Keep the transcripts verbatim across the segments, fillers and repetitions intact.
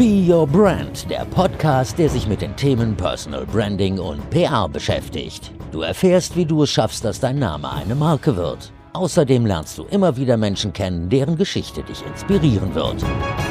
Be Your Brand, der Podcast, der sich mit den Themen Personal Branding und P R beschäftigt. Du erfährst, wie du es schaffst, dass dein Name eine Marke wird. Außerdem lernst du immer wieder Menschen kennen, deren Geschichte dich inspirieren wird.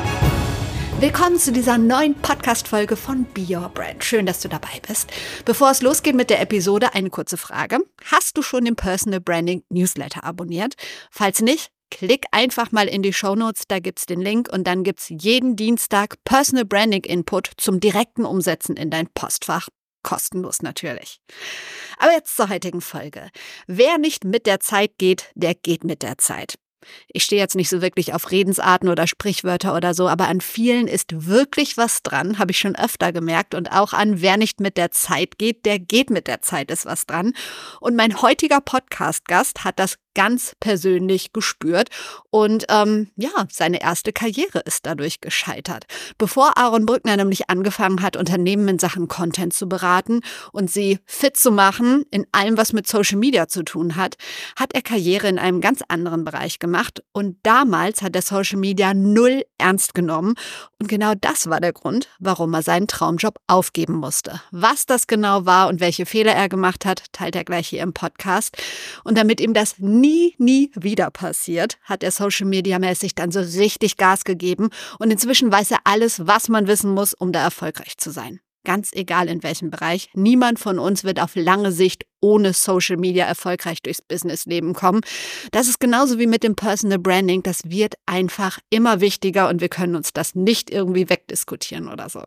Willkommen zu dieser neuen Podcast-Folge von Be Your Brand. Schön, dass du dabei bist. Bevor es losgeht mit der Episode, eine kurze Frage. Hast du schon den Personal Branding Newsletter abonniert? Falls nicht, klick einfach mal in die Shownotes, da gibt's den Link und dann gibt's jeden Dienstag Personal Branding Input zum direkten Umsetzen in dein Postfach. Kostenlos natürlich. Aber jetzt zur heutigen Folge. Wer nicht mit der Zeit geht, der geht mit der Zeit. Ich stehe jetzt nicht so wirklich auf Redensarten oder Sprichwörter oder so, aber an vielen ist wirklich was dran, habe ich schon öfter gemerkt. Und auch an wer nicht mit der Zeit geht, der geht mit der Zeit, ist was dran. Und mein heutiger Podcast-Gast hat das ganz persönlich gespürt und ähm, ja, seine erste Karriere ist dadurch gescheitert. Bevor Aaron Brückner nämlich angefangen hat, Unternehmen in Sachen Content zu beraten und sie fit zu machen in allem, was mit Social Media zu tun hat, hat er Karriere in einem ganz anderen Bereich gemacht und damals hat er Social Media null ernst genommen und genau das war der Grund, warum er seinen Traumjob aufgeben musste. Was das genau war und welche Fehler er gemacht hat, teilt er gleich hier im Podcast und damit ihm das nie, nie wieder passiert, hat er Social Media mäßig dann so richtig Gas gegeben und inzwischen weiß er alles, was man wissen muss, um da erfolgreich zu sein. Ganz egal in welchem Bereich, niemand von uns wird auf lange Sicht ohne Social Media erfolgreich durchs Businessleben kommen. Das ist genauso wie mit dem Personal Branding, das wird einfach immer wichtiger und wir können uns das nicht irgendwie wegdiskutieren oder so.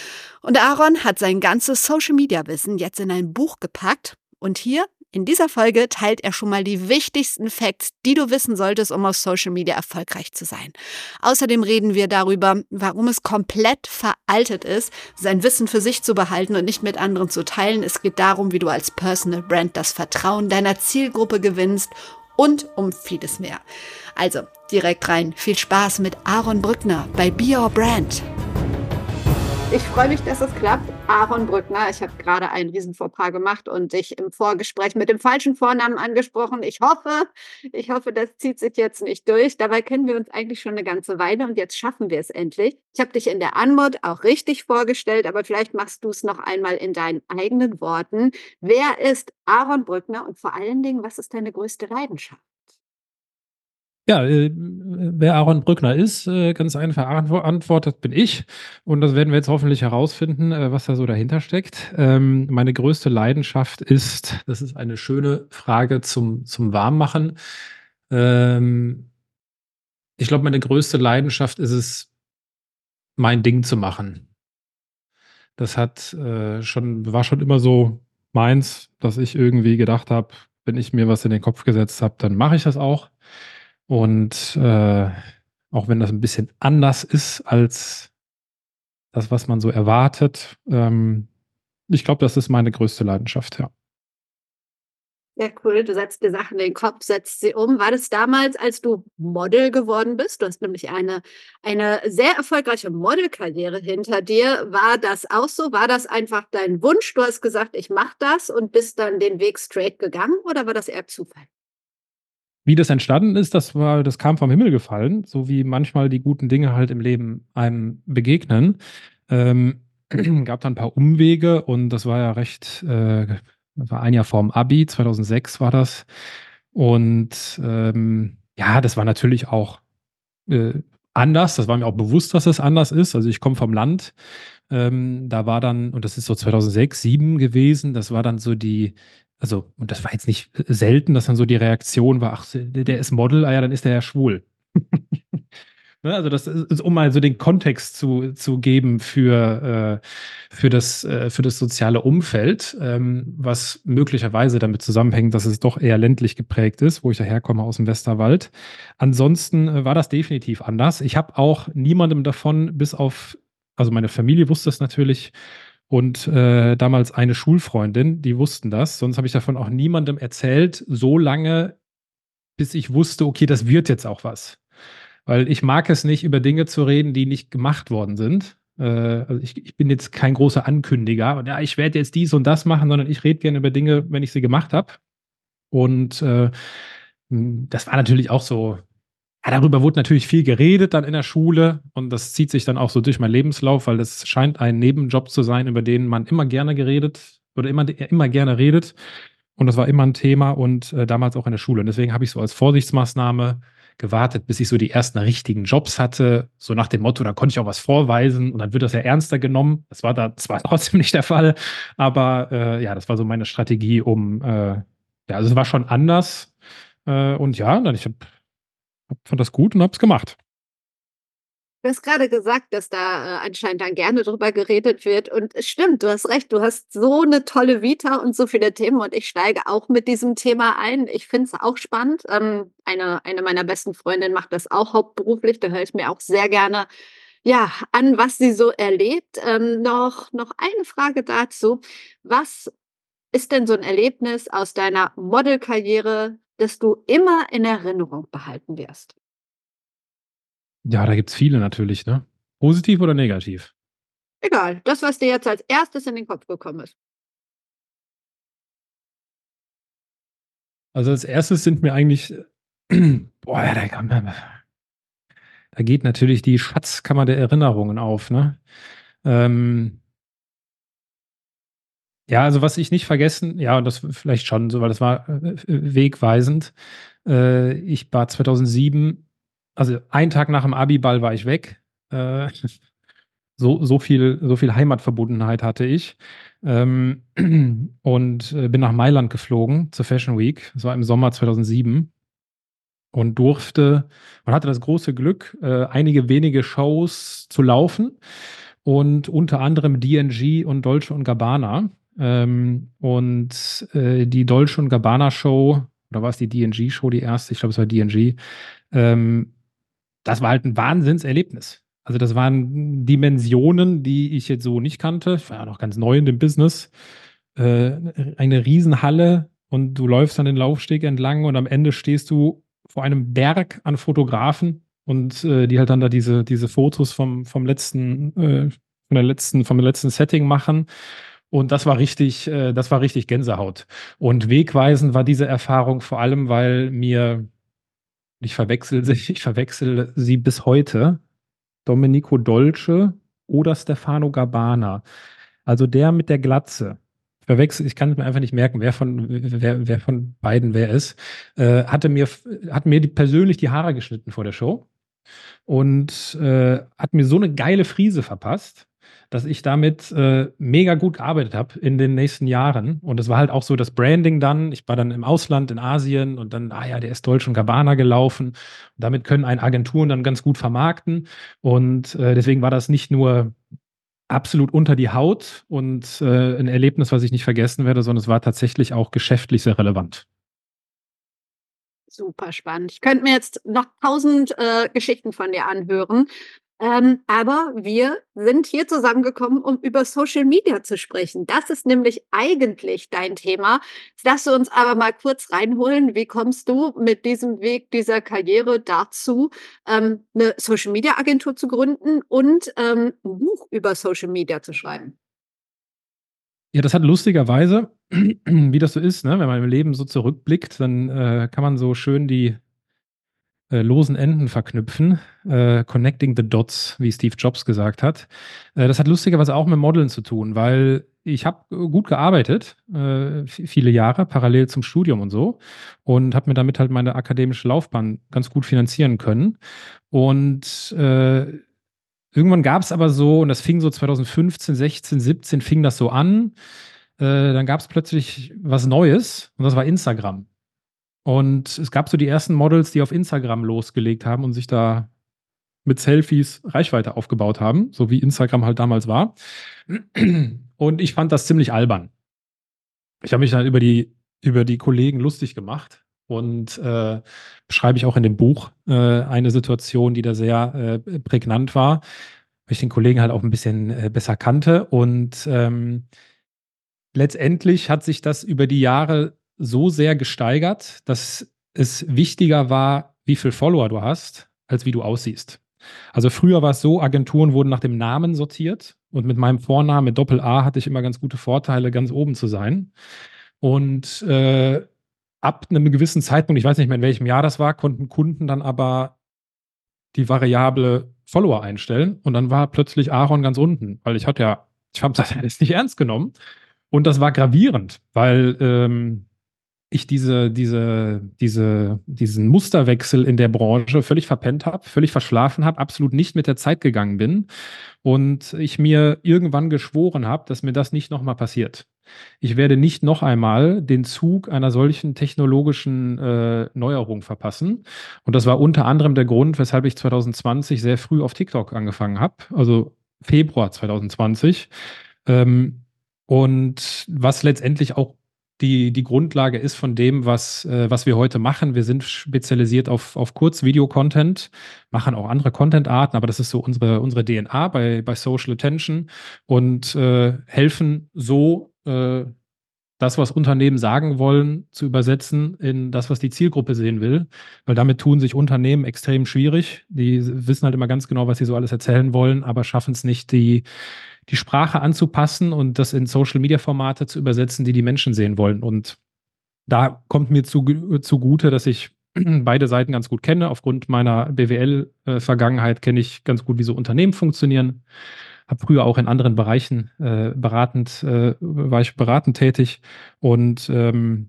Und Aaron hat sein ganzes Social Media Wissen jetzt in ein Buch gepackt und hier in dieser Folge teilt er schon mal die wichtigsten Facts, die du wissen solltest, um auf Social Media erfolgreich zu sein. Außerdem reden wir darüber, warum es komplett veraltet ist, sein Wissen für sich zu behalten und nicht mit anderen zu teilen. Es geht darum, wie du als Personal Brand das Vertrauen deiner Zielgruppe gewinnst und um vieles mehr. Also direkt rein. Viel Spaß mit Aaron Brückner bei Be Your Brand. Ich freue mich, dass es klappt. Aaron Brückner, ich habe gerade einen Riesenfauxpas gemacht und dich im Vorgespräch mit dem falschen Vornamen angesprochen. Ich hoffe, ich hoffe, das zieht sich jetzt nicht durch. Dabei kennen wir uns eigentlich schon eine ganze Weile und jetzt schaffen wir es endlich. Ich habe dich in der Anmod auch richtig vorgestellt, aber vielleicht machst du es noch einmal in deinen eigenen Worten. Wer ist Aaron Brückner und vor allen Dingen, was ist deine größte Leidenschaft? Ja, äh, wer Aaron Brückner ist, äh, ganz einfach antwortet, bin ich. Und das werden wir jetzt hoffentlich herausfinden, äh, was da so dahinter steckt. Ähm, meine größte Leidenschaft ist, das ist eine schöne Frage zum, zum Warmmachen. Ähm, ich glaube, meine größte Leidenschaft ist es, mein Ding zu machen. Das hat äh, schon, war schon immer so meins, dass ich irgendwie gedacht habe, wenn ich mir was in den Kopf gesetzt habe, dann mache ich das auch. Und äh, auch wenn das ein bisschen anders ist als das, was man so erwartet, ähm, ich glaube, das ist meine größte Leidenschaft, ja. Sehr cool, du setzt dir Sachen in den Kopf, setzt sie um. War das damals, als du Model geworden bist? Du hast nämlich eine, eine sehr erfolgreiche Modelkarriere hinter dir. War das auch so? War das einfach dein Wunsch? Du hast gesagt, ich mache das und bist dann den Weg straight gegangen oder war das eher Zufall? Wie das entstanden ist, das war, das kam vom Himmel gefallen, so wie manchmal die guten Dinge halt im Leben einem begegnen. Ähm, gab dann ein paar Umwege und das war ja recht, äh, das war ein Jahr vorm Abi, zweitausendsechs war das. Und ähm, ja, das war natürlich auch äh, anders. Das war mir auch bewusst, dass das anders ist. Also ich komme vom Land. Ähm, da war dann, und das ist so zweitausendsechs, zweitausendsieben gewesen, das war dann so die, also, und das war jetzt nicht selten, dass dann so die Reaktion war, ach, der ist Model, ah ja, dann ist der ja schwul. Ne, also das ist, um mal so den Kontext zu, zu geben für, äh, für, das, äh, für das soziale Umfeld, ähm, was möglicherweise damit zusammenhängt, dass es doch eher ländlich geprägt ist, wo ich daherkomme aus dem Westerwald. Ansonsten äh, war das definitiv anders. Ich habe auch niemandem davon, bis auf, also meine Familie wusste es natürlich und äh, damals eine Schulfreundin, die wussten das. Sonst habe ich davon auch niemandem erzählt, so lange, bis ich wusste, okay, das wird jetzt auch was. Weil ich mag es nicht, über Dinge zu reden, die nicht gemacht worden sind. Äh, also ich, ich bin jetzt kein großer Ankündiger und ja, ich werde jetzt dies und das machen, sondern ich rede gerne über Dinge, wenn ich sie gemacht habe. Und äh, das war natürlich auch so Ja, darüber wurde natürlich viel geredet dann in der Schule und das zieht sich dann auch so durch meinen Lebenslauf, weil das scheint ein Nebenjob zu sein, über den man immer gerne geredet oder immer immer gerne redet und das war immer 'n Thema und, äh, damals auch in der Schule. Und deswegen habe ich so als Vorsichtsmaßnahme gewartet, bis ich so die ersten richtigen Jobs hatte, so nach dem Motto, da konnte ich auch was vorweisen und dann wird das ja ernster genommen. Das war da zwar trotzdem nicht der Fall, aber, äh, ja, das war so meine Strategie, um, äh ja, also es war schon anders, äh, und ja, dann ich habe habe fand das gut und habe es gemacht. Du hast gerade gesagt, dass da, äh, anscheinend dann gerne drüber geredet wird und es stimmt, du hast recht, du hast so 'ne tolle Vita und so viele Themen und ich steige auch mit diesem Thema ein. Ich finde es auch spannend. Ähm, eine eine meiner besten Freundinnen macht das auch hauptberuflich, da höre ich mir auch sehr gerne, ja, an, was sie so erlebt. Ähm, noch noch eine Frage dazu. Was ist denn so 'n Erlebnis aus deiner Modelkarriere, das du immer in Erinnerung behalten wirst? Ja, da gibt's viele natürlich, ne? Positiv oder negativ? Egal, das, was dir jetzt als erstes in den Kopf gekommen ist. Also, als erstes sind mir eigentlich boah, ja, da kam da da geht natürlich die Schatzkammer der Erinnerungen auf, ne? Ähm ja, also, was ich nicht vergessen ja, und das v vielleicht schon so, weil das war, äh, äh, wegweisend. Äh, ich war zweitausendsieben also, einen Tag nach dem Abiball war ich weg. Äh, so so viel so viel Heimatverbundenheit hatte ich. Ähm, und, äh, bin nach Mailand geflogen zur Fashion Week. Das war im Sommer zweitausendsieben und durfte man hatte das große Glück, äh, einige wenige Shows zu laufen und unter anderem D and G und Dolce& und Gabbana. Ähm, und, äh, die Dolce& und Gabbana Show oder war es die D and G Show, die erste? Ich glaube, es war D and G. Ähm, das war halt 'n Wahnsinnserlebnis. Also, das waren Dimensionen, die ich jetzt so nicht kannte. Ich war ja noch ganz neu in dem Business. Äh, eine Riesenhalle und du läufst dann den Laufsteg entlang und am Ende stehst du vor einem Berg an Fotografen und, äh, die halt dann da diese diese Fotos vom vom letzten äh, von der letzten vom letzten Setting machen. Und das war richtig äh, das war richtig Gänsehaut. Und wegweisend war diese Erfahrung vor allem, weil mir ich verwechsel sie ich verwechsel sie bis heute, Domenico Dolce oder Stefano Gabbana. Also, der mit der Glatze. Verwechsel ich kann es mir einfach nicht merken, wer von w w wer wer von beiden wer ist. Äh, hatte mir f hat mir die persönlich die Haare geschnitten vor der Show und, äh, hat mir so 'ne geile Frise verpasst, dass ich damit, äh, mega gut gearbeitet habe in den nächsten Jahren. Und das war halt auch so das Branding dann. Ich war dann im Ausland, in Asien und dann: „Ah ja, der ist Dolce& und Gabbana gelaufen.“ Damit können einen Agenturen dann ganz gut vermarkten. Und, äh, deswegen war das nicht nur absolut unter die Haut und, äh, 'n Erlebnis, was ich nicht vergessen werde, sondern es war tatsächlich auch geschäftlich sehr relevant. Super spannend. Ich könnte mir jetzt noch tausend, äh, Geschichten von dir anhören. Ähm, aber wir sind hier zusammengekommen, um über Social Media zu sprechen. Das ist nämlich eigentlich dein Thema. Jetzt darfst du uns aber mal kurz reinholen. Wie kommst du mit diesem Weg dieser Karriere dazu, ähm, 'ne Social Media Agentur zu gründen und, ähm, 'n Buch über Social Media zu schreiben? Ja, das hat lustigerweise, wie das so ist, ne, wenn man im Leben so zurückblickt, dann, äh, kann man so schön die äh, losen Enden verknüpfen. Äh, connecting the dots, wie Steve Jobs gesagt hat. Äh, das hat lustigerweise auch mit Modeln zu tun, weil ich habe, äh, gut gearbeitet, äh, v viele Jahre parallel zum Studium und so und habe mir damit halt meine akademische Laufbahn ganz gut finanzieren können. Und, äh, irgendwann gab's aber so und das fing so zweitausendfünfzehn, sechzehn, siebzehn fing das so an. Äh, dann gab's plötzlich was Neues und das war Instagram. Und es gab so die ersten Models, die auf Instagram losgelegt haben und sich da mit Selfies Reichweite aufgebaut haben, so wie Instagram halt damals war. Und ich fand das ziemlich albern. Ich habe mich dann über die über die Kollegen lustig gemacht und, äh, beschreibe ich auch in dem Buch, äh, eine Situation, die da sehr, äh, prägnant war, weil ich den Kollegen halt auch 'n bisschen, äh, besser kannte. Und, ähm letztendlich hat sich das über die Jahre so sehr gesteigert, dass es wichtiger war, wie viel Follower du hast, als wie du aussiehst. Also, früher war's so, Agenturen wurden nach dem Namen sortiert und mit meinem Vornamen, mit Doppel-A, hatte ich immer ganz gute Vorteile, ganz oben zu sein. Und, äh, ab 'nem gewissen Zeitpunkt, ich weiß nicht mehr, in welchem Jahr das war, konnten Kunden dann aber die Variable Follower einstellen und dann war plötzlich Aaron ganz unten, weil ich hatte ja, ich habe das alles nicht ernst genommen und das war gravierend, weil ähm, ich diese, diese, diese, diesen Musterwechsel in der Branche völlig verpennt habe, völlig verschlafen habe, absolut nicht mit der Zeit gegangen bin und ich mir irgendwann geschworen habe, dass mir das nicht nochmal passiert. Ich werde nicht noch einmal den Zug einer solchen technologischen äh, Neuerung verpassen. Und das war unter anderem der Grund, weshalb ich zwanzig zwanzig sehr früh auf TikTok angefangen habe, also Februar zwanzig zwanzig. Ähm, und was letztendlich auch die, die Grundlage ist von dem, was, äh, was wir heute machen. Wir sind spezialisiert auf, auf Kurzvideo-Content, machen auch andere Content-Arten, aber das ist so unsere, unsere D N A bei, bei Social Attention und äh, helfen so, äh, das, was Unternehmen sagen wollen, zu übersetzen in das, was die Zielgruppe sehen will. Weil damit tun sich Unternehmen extrem schwierig. Die wissen halt immer ganz genau, was sie so alles erzählen wollen, aber schaffen es nicht, die, die Sprache anzupassen und das in Social-Media-Formate zu übersetzen, die die Menschen sehen wollen. Und da kommt mir zu, zugute, dass ich beide Seiten ganz gut kenne. Aufgrund meiner B W L-Vergangenheit kenne ich ganz gut, wie so Unternehmen funktionieren. Habe früher auch in anderen Bereichen äh, beratend, äh, war ich beratend tätig und ähm,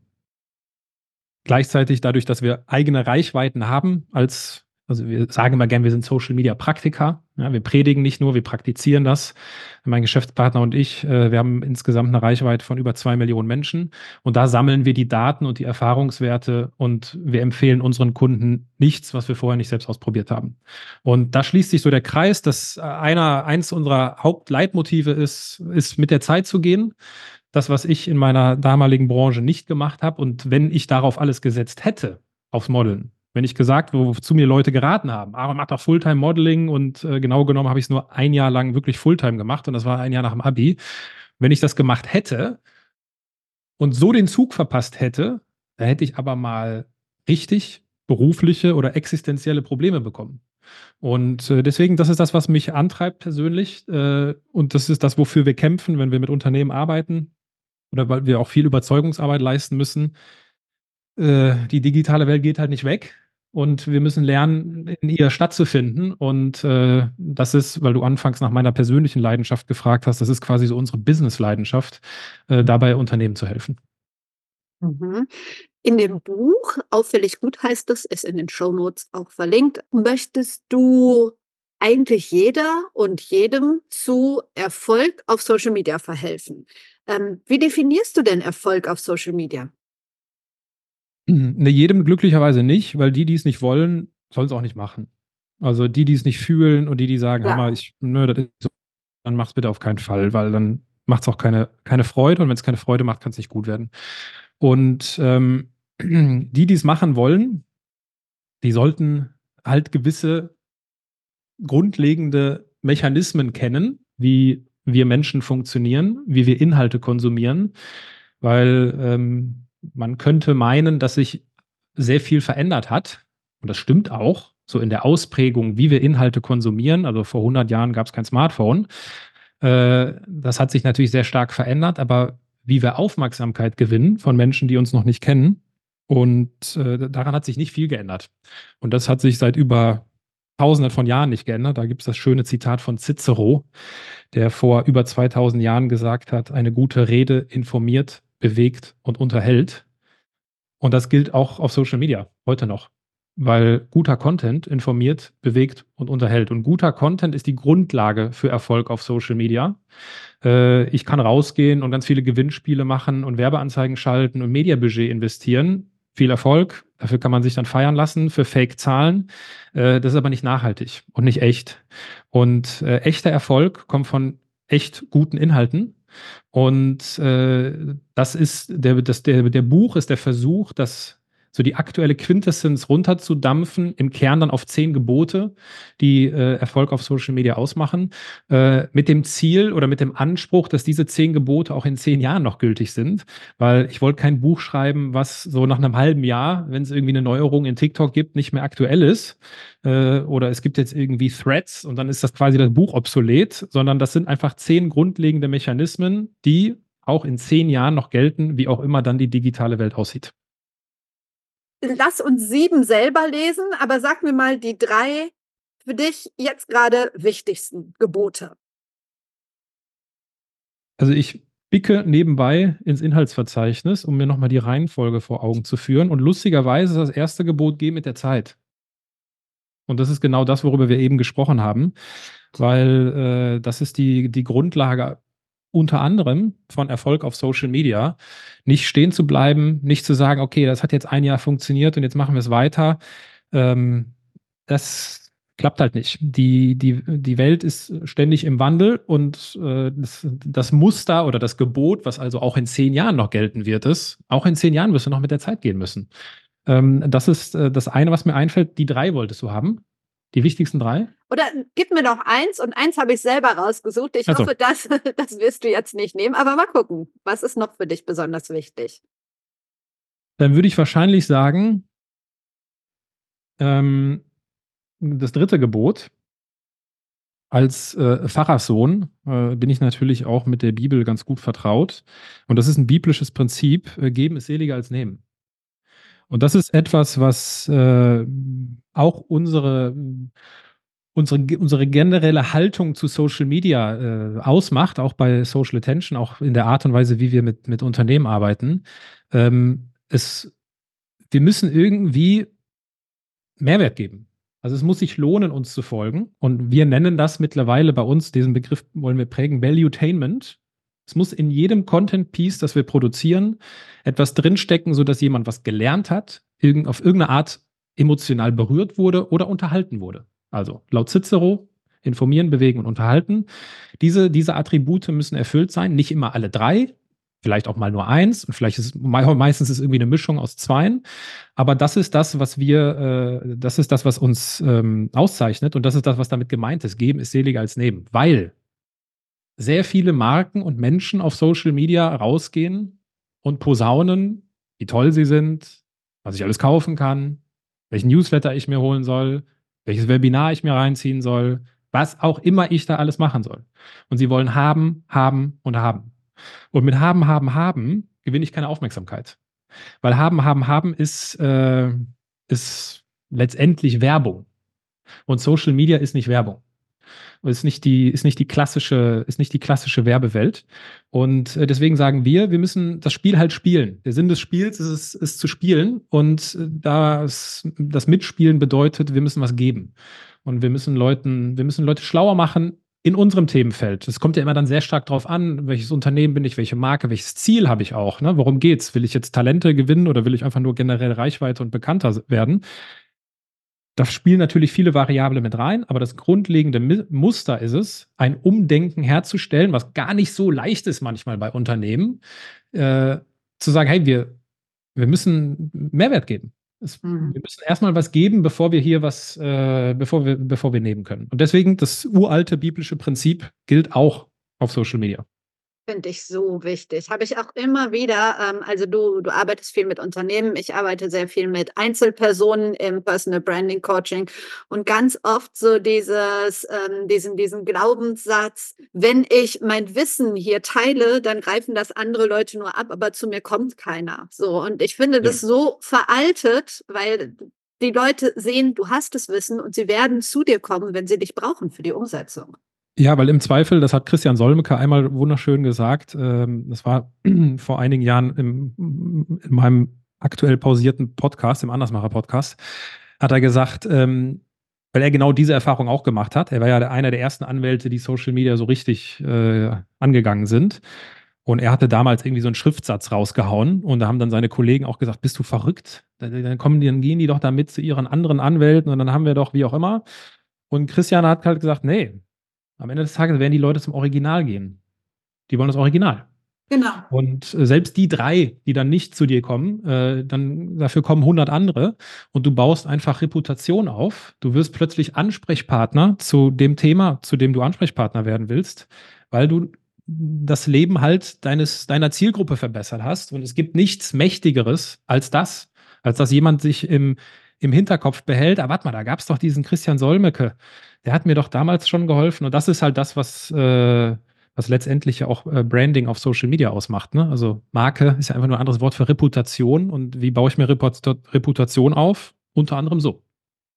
gleichzeitig dadurch, dass wir eigene Reichweiten haben, als, also wir sagen immer gern, wir sind Social Media Praktiker. Ja, wir predigen nicht nur, wir praktizieren das. Mein Geschäftspartner und ich, äh, wir haben insgesamt eine Reichweite von über zwei Millionen Menschen und da sammeln wir die Daten und die Erfahrungswerte und wir empfehlen unseren Kunden nichts, was wir vorher nicht selbst ausprobiert haben. Und da schließt sich so der Kreis, dass einer, eins unserer Hauptleitmotive ist, ist mit der Zeit zu gehen. Das, was ich in meiner damaligen Branche nicht gemacht habe. Und wenn ich darauf alles gesetzt hätte, aufs Modeln, wenn ich gesagt, wozu mir Leute geraten haben, Aaron macht doch Fulltime-Modeling und äh, genau genommen habe ich es nur ein Jahr lang wirklich Fulltime gemacht und das war ein Jahr nach dem Abi. Wenn ich das gemacht hätte und so den Zug verpasst hätte, da hätte ich aber mal richtig berufliche oder existenzielle Probleme bekommen. Und äh, deswegen, das ist das, was mich antreibt persönlich. Äh, und das ist das, wofür wir kämpfen, wenn wir mit Unternehmen arbeiten oder weil wir auch viel Überzeugungsarbeit leisten müssen. Äh, die digitale Welt geht halt nicht weg und wir müssen lernen, in ihr stattzufinden. Und äh, das ist, weil du anfangs nach meiner persönlichen Leidenschaft gefragt hast, das ist quasi so unsere Business-Leidenschaft, äh, dabei Unternehmen zu helfen. Mhm. In dem Buch, auffällig gut heißt es, ist in den Shownotes auch verlinkt, möchtest du eigentlich jeder und jedem zu Erfolg auf Social Media verhelfen. Ähm, wie definierst du denn Erfolg auf Social Media? Ne, jedem glücklicherweise nicht, weil die, die es nicht wollen, sollen es auch nicht machen. Also die, die es nicht fühlen und die, die sagen, hör Ja. mal, ich, nö, das ist so, dann mach's bitte auf keinen Fall, weil dann macht es auch keine, keine Freude und wenn es keine Freude macht, kann es nicht gut werden. Und ähm, die, die es machen wollen, die sollten halt gewisse grundlegende Mechanismen kennen, wie wir Menschen funktionieren, wie wir Inhalte konsumieren, weil ähm, man könnte meinen, dass sich sehr viel verändert hat. Und das stimmt auch, so in der Ausprägung, wie wir Inhalte konsumieren. Also vor hundert Jahren gab es kein Smartphone. Äh, das hat sich natürlich sehr stark verändert, aber wie wir Aufmerksamkeit gewinnen von Menschen, die uns noch nicht kennen. Und äh, daran hat sich nicht viel geändert. Und das hat sich seit über Tausenden von Jahren nicht geändert. Da gibt es das schöne Zitat von Cicero, der vor über zweitausend Jahren gesagt hat, eine gute Rede informiert, bewegt und unterhält. Und das gilt auch auf Social Media heute noch, weil guter Content informiert, bewegt und unterhält. Und guter Content ist die Grundlage für Erfolg auf Social Media. Äh, ich kann rausgehen und ganz viele Gewinnspiele machen und Werbeanzeigen schalten und Mediabudget investieren. Viel Erfolg. Dafür kann man sich dann feiern lassen für Fake-Zahlen. Äh, das ist aber nicht nachhaltig und nicht echt. Und äh, echter Erfolg kommt von echt guten Inhalten. Und äh, das ist der, das, der, der Buch ist der Versuch, das so die aktuelle Quintessenz runterzudampfen, im Kern dann auf zehn Gebote, die äh, Erfolg auf Social Media ausmachen, äh, mit dem Ziel oder mit dem Anspruch, dass diese zehn Gebote auch in zehn Jahren noch gültig sind, weil ich wollte kein Buch schreiben, was so nach einem halben Jahr, wenn es irgendwie eine Neuerung in TikTok gibt, nicht mehr aktuell ist, äh, oder es gibt jetzt irgendwie Threads und dann ist das quasi das Buch obsolet, sondern das sind einfach zehn grundlegende Mechanismen, die auch in zehn Jahren noch gelten, wie auch immer dann die digitale Welt aussieht. Lass uns sieben selber lesen, aber sag mir mal die drei für dich jetzt gerade wichtigsten Gebote? Also ich bicke nebenbei ins Inhaltsverzeichnis, um mir nochmal die Reihenfolge vor Augen zu führen. Und lustigerweise ist das erste Gebot: Geh mit der Zeit. Und das ist genau das, worüber wir eben gesprochen haben, weil äh, das ist die, die Grundlage unter anderem von Erfolg auf Social Media. Nicht stehen zu bleiben, nicht zu sagen, okay, das hat jetzt ein Jahr funktioniert und jetzt machen wir es weiter. Ähm, das klappt halt nicht. Die, die, die Welt ist ständig im Wandel und äh, das, das Muster oder das Gebot, was also auch in zehn Jahren noch gelten wird, ist, auch in zehn Jahren wirst du noch mit der Zeit gehen müssen. Ähm, das ist äh, das eine, was mir einfällt. Die drei wolltest du haben. Die wichtigsten drei? Oder gib mir doch eins und eins habe ich selber rausgesucht. Ich Also. hoffe, das, das wirst du jetzt nicht nehmen, aber mal gucken. Was ist noch für dich besonders wichtig? Dann würde ich wahrscheinlich sagen, ähm, das dritte Gebot. Als äh, Pfarrerssohn äh, bin ich natürlich auch mit der Bibel ganz gut vertraut. Und das ist ein biblisches Prinzip: äh, Geben ist seliger als nehmen. Und das ist etwas, was äh, auch unsere, unsere, unsere generelle Haltung zu Social Media äh, ausmacht, auch bei Social Attention, auch in der Art und Weise, wie wir mit, mit Unternehmen arbeiten. Ähm, es, wir müssen irgendwie Mehrwert geben. Also es muss sich lohnen, uns zu folgen. Und wir nennen das mittlerweile bei uns, diesen Begriff wollen wir prägen, Valuetainment. Es muss in jedem Content-Piece, das wir produzieren, etwas drinstecken, sodass jemand was gelernt hat, irgend, auf irgendeine Art emotional berührt wurde oder unterhalten wurde. Also laut Cicero: informieren, bewegen und unterhalten. Diese, diese Attribute müssen erfüllt sein, nicht immer alle drei, vielleicht auch mal nur eins und vielleicht ist es meistens ist irgendwie eine Mischung aus zweien. Aber das ist das, was wir, äh, das ist das, was uns ähm, auszeichnet und das ist das, was damit gemeint ist. Geben ist seliger als nehmen, weil sehr viele Marken und Menschen auf Social Media rausgehen und posaunen, wie toll sie sind, was ich alles kaufen kann, welchen Newsletter ich mir holen soll, welches Webinar ich mir reinziehen soll, was auch immer ich da alles machen soll. Und sie wollen haben, haben und haben. Und mit haben, haben, haben gewinne ich keine Aufmerksamkeit. Weil haben, haben, haben ist, äh, ist letztendlich Werbung. Und Social Media ist nicht Werbung. Ist nicht die, ist nicht die klassische, ist nicht die klassische Werbewelt. Und äh, deswegen sagen wir, wir müssen das Spiel halt spielen. Der Sinn des Spiels ist es, ist zu spielen. Und äh, das, das Mitspielen bedeutet, wir müssen was geben. Und wir müssen Leuten, wir müssen Leute schlauer machen in unserem Themenfeld. Es kommt ja immer dann sehr stark darauf an, welches Unternehmen bin ich, welche Marke, welches Ziel habe ich auch. Ne? Worum geht's? Will ich jetzt Talente gewinnen oder will ich einfach nur generell Reichweite und bekannter werden? Da spielen natürlich viele Variablen mit rein, aber das grundlegende Mi- Muster ist es, ein Umdenken herzustellen, was gar nicht so leicht ist manchmal bei Unternehmen, äh, zu sagen, hey, wir, wir müssen Mehrwert geben. Es, Mhm. Wir müssen erstmal was geben, bevor wir hier was, äh, bevor wir, bevor wir nehmen können. Und deswegen, das uralte biblische Prinzip gilt auch auf Social Media. Finde ich so wichtig. Habe ich auch immer wieder, ähm, also du, du arbeitest viel mit Unternehmen, ich arbeite sehr viel mit Einzelpersonen im Personal Branding Coaching und ganz oft so dieses, ähm, diesen, diesen Glaubenssatz, wenn ich mein Wissen hier teile, dann greifen das andere Leute nur ab, aber zu mir kommt keiner. So, und ich finde das Ja. so veraltet, weil die Leute sehen, du hast das Wissen und sie werden zu dir kommen, wenn sie dich brauchen für die Umsetzung. Ja, weil im Zweifel, das hat Christian Solmecke einmal wunderschön gesagt, ähm, das war vor einigen Jahren im, in meinem aktuell pausierten Podcast, im Andersmacher-Podcast, hat er gesagt, ähm, weil er genau diese Erfahrung auch gemacht hat. Er war ja der, einer der ersten Anwälte, die Social Media so richtig äh, angegangen sind. Und er hatte damals irgendwie so einen Schriftsatz rausgehauen und da haben dann seine Kollegen auch gesagt, bist du verrückt? Dann, dann kommen die, dann gehen die doch damit zu ihren anderen Anwälten und dann haben wir doch wie auch immer. Und Christian hat halt gesagt, nee, am Ende des Tages werden die Leute zum Original gehen. Die wollen das Original. Genau. Und äh, selbst die drei, die dann nicht zu dir kommen, äh, dann dafür kommen hundert andere und du baust einfach Reputation auf. Du wirst plötzlich Ansprechpartner zu dem Thema, zu dem du Ansprechpartner werden willst, weil du das Leben halt deines, deiner Zielgruppe verbessert hast. Und es gibt nichts Mächtigeres als das, als dass jemand sich im, im Hinterkopf behält. Ah, warte mal, da gab es doch diesen Christian Solmecke. Der hat mir doch damals schon geholfen. Und das ist halt das, was, äh, was letztendlich ja auch äh, Branding auf Social Media ausmacht. Ne? Also Marke ist ja einfach nur ein anderes Wort für Reputation. Und wie baue ich mir Reput Reputation auf? Unter anderem so.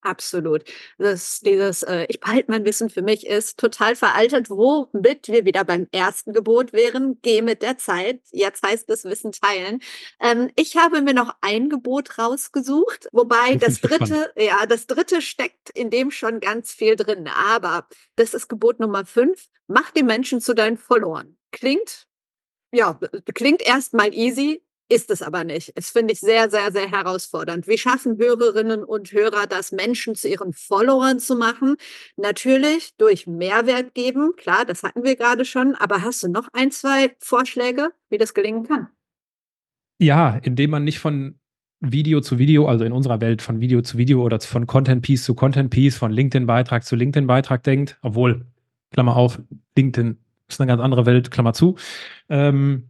Absolut. Das, dieses, äh, ich behalte mein Wissen für mich, ist total veraltet, womit wir wieder beim ersten Gebot wären. Geh mit der Zeit. Jetzt heißt es Wissen teilen. Ähm, ich habe mir noch ein Gebot rausgesucht, wobei Jetzt bin das ich gespannt. dritte, ja, das dritte steckt in dem schon ganz viel drin. Aber das ist Gebot Nummer fünf. Mach die Menschen zu deinen Followern. Klingt, ja, klingt erstmal easy. Ist es aber nicht. Es finde ich sehr, sehr, sehr herausfordernd. Wie schaffen Hörerinnen und Hörer das, Menschen zu ihren Followern zu machen? Natürlich durch Mehrwert geben. Klar, das hatten wir gerade schon. Aber hast du noch ein, zwei Vorschläge, wie das gelingen kann? Ja, indem man nicht von Video zu Video, also in unserer Welt von Video zu Video oder von Content Piece zu Content Piece, von LinkedIn-Beitrag zu LinkedIn-Beitrag denkt, obwohl, Klammer auf, LinkedIn ist eine ganz andere Welt, Klammer zu. Ähm,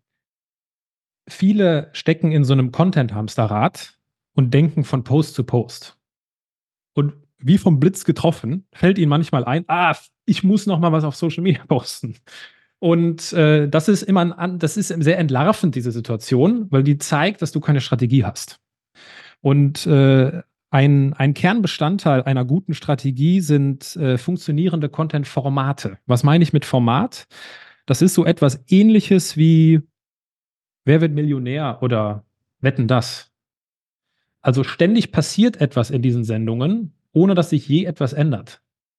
viele stecken in so einem Content-Hamsterrad und denken von Post zu Post. Und wie vom Blitz getroffen, fällt ihnen manchmal ein, ah, ich muss noch mal was auf Social Media posten. Und äh, das ist immer ein, das ist sehr entlarvend, diese Situation, weil die zeigt, dass du keine Strategie hast. Und äh, ein, ein Kernbestandteil einer guten Strategie sind äh, funktionierende Content-Formate. Was meine ich mit Format? Das ist so etwas Ähnliches wie Wer wird Millionär oder Wetten, das? Also ständig passiert etwas in diesen Sendungen, ohne dass sich je etwas ändert.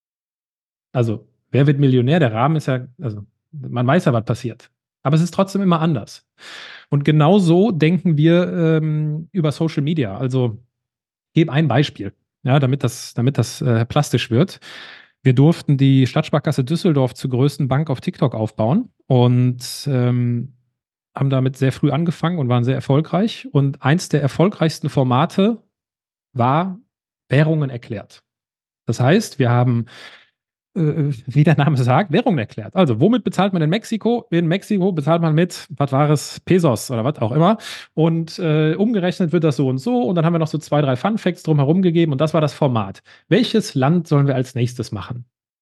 Also, Wer wird Millionär? Der Rahmen ist ja, also man weiß ja, was passiert. Aber es ist trotzdem immer anders. Und genau so denken wir ähm, über Social Media. Also, ich gebe ein Beispiel, ja, damit das, damit das äh, plastisch wird. Wir durften die Stadtsparkasse Düsseldorf zur größten Bank auf TikTok aufbauen und ähm, haben damit sehr früh angefangen und waren sehr erfolgreich. Und eins der erfolgreichsten Formate war Währungen erklärt. Das heißt, wir haben, äh, wie der Name sagt, Währungen erklärt. Also, womit bezahlt man in Mexiko? In Mexiko bezahlt man mit, was war es, Pesos oder was auch immer. Und äh, umgerechnet wird das so und so. Und dann haben wir noch so zwei, drei Fun-Facts drumherum gegeben. Und das war das Format. Welches Land sollen wir als nächstes machen?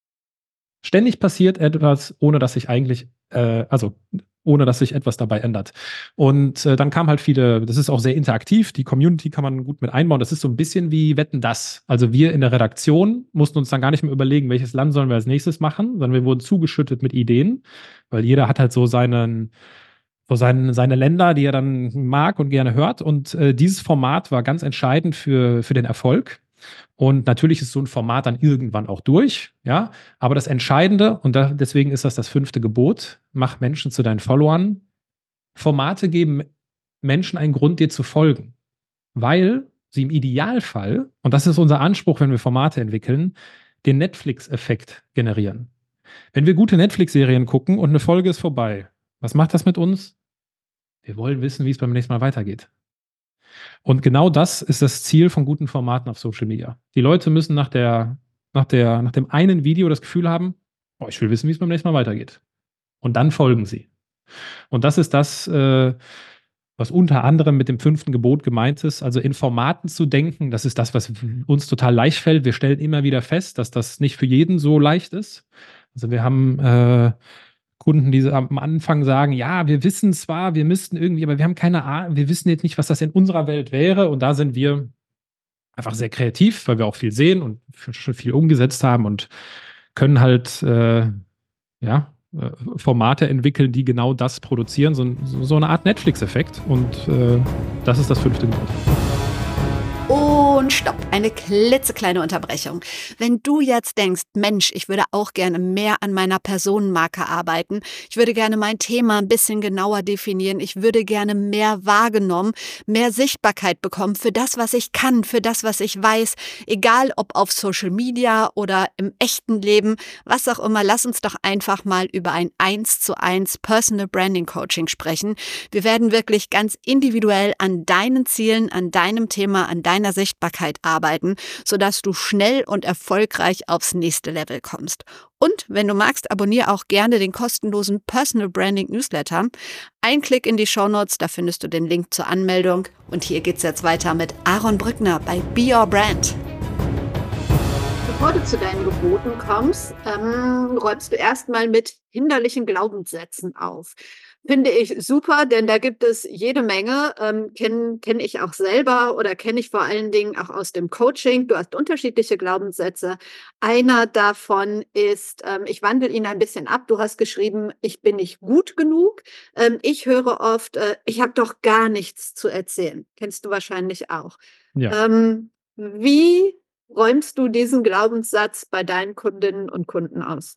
Ständig passiert etwas, ohne dass sich eigentlich, äh, also ohne dass sich etwas dabei ändert. Und äh, dann kam halt viele, das ist auch sehr interaktiv, die Community kann man gut mit einbauen. Das ist so ein bisschen wie Wetten, das. Also wir in der Redaktion mussten uns dann gar nicht mehr überlegen, welches Land sollen wir als nächstes machen, sondern wir wurden zugeschüttet mit Ideen, weil jeder hat halt so seinen, so seinen, seine Länder, die er dann mag und gerne hört. Und äh, dieses Format war ganz entscheidend für, für den Erfolg. Und natürlich ist so ein Format dann irgendwann auch durch, ja. Aber das Entscheidende, und da, deswegen ist das das fünfte Gebot, mach Menschen zu deinen Followern. Formate geben Menschen einen Grund, dir zu folgen, weil sie im Idealfall, und das ist unser Anspruch, wenn wir Formate entwickeln, den Netflix-Effekt generieren. Wenn wir gute Netflix-Serien gucken und eine Folge ist vorbei, was macht das mit uns? Wir wollen wissen, wie es beim nächsten Mal weitergeht. Und genau das ist das Ziel von guten Formaten auf Social Media. Die Leute müssen nach, der, nach, der, nach dem einen Video das Gefühl haben, oh, ich will wissen, wie es beim nächsten Mal weitergeht. Und dann folgen sie. Und das ist das, äh, was unter anderem mit dem fünften Gebot gemeint ist. Also in Formaten zu denken, das ist das, was uns total leicht fällt. Wir stellen immer wieder fest, dass das nicht für jeden so leicht ist. Also wir haben äh, Kunden, die am Anfang sagen, ja, wir wissen zwar, wir müssten irgendwie, aber wir haben keine Ahnung, wir wissen jetzt nicht, was das in unserer Welt wäre. Und da sind wir einfach sehr kreativ, weil wir auch viel sehen und schon viel umgesetzt haben und können halt äh, ja, äh, Formate entwickeln, die genau das produzieren, so, so eine Art Netflix-Effekt. Und äh, das ist das fünfte Gebot. Und stopp, eine klitzekleine Unterbrechung. Wenn du jetzt denkst, Mensch, ich würde auch gerne mehr an meiner Personenmarke arbeiten, ich würde gerne mein Thema ein bisschen genauer definieren, ich würde gerne mehr wahrgenommen, mehr Sichtbarkeit bekommen für das, was ich kann, für das, was ich weiß, egal ob auf Social Media oder im echten Leben, was auch immer, lass uns doch einfach mal über ein eins zu eins Personal Branding Coaching sprechen. Wir werden wirklich ganz individuell an deinen Zielen, an deinem Thema, an deiner Sichtbarkeit arbeiten, sodass du schnell und erfolgreich aufs nächste Level kommst. Und wenn du magst, abonniere auch gerne den kostenlosen Personal Branding Newsletter. Ein Klick in die Shownotes, da findest du den Link zur Anmeldung. Und hier geht's jetzt weiter mit Aaron Brückner bei Be Your Brand. Bevor du zu deinen Geboten kommst, ähm, räumst du erstmal mit hinderlichen Glaubenssätzen auf. Finde ich super, denn da gibt es jede Menge, ähm, kenne kenn ich auch selber oder kenne ich vor allen Dingen auch aus dem Coaching. Du hast unterschiedliche Glaubenssätze. Einer davon ist, ähm, ich wandle ihn ein bisschen ab. Du hast geschrieben, ich bin nicht gut genug. Ähm, ich höre oft, äh, ich habe doch gar nichts zu erzählen. Kennst du wahrscheinlich auch. Ja. Ähm, wie räumst du diesen Glaubenssatz bei deinen Kundinnen und Kunden aus?